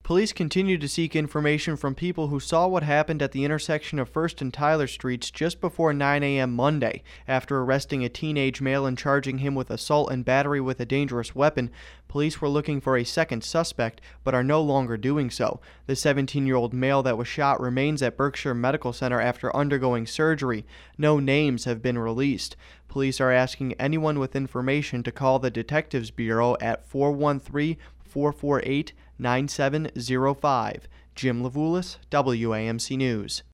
Police continue to seek information from people who saw what happened at the intersection of 1st and Tyler Streets just before 9 a.m. Monday. After arresting a teenage male and charging him with assault and battery with a dangerous weapon, police were looking for a second suspect, but are no longer doing so. The 17-year-old male that was shot remains at Berkshire Medical Center after undergoing surgery. No names have been released. Police are asking anyone with information to call the Detectives Bureau at 413-448-9705. Jim Levulis, WAMC News.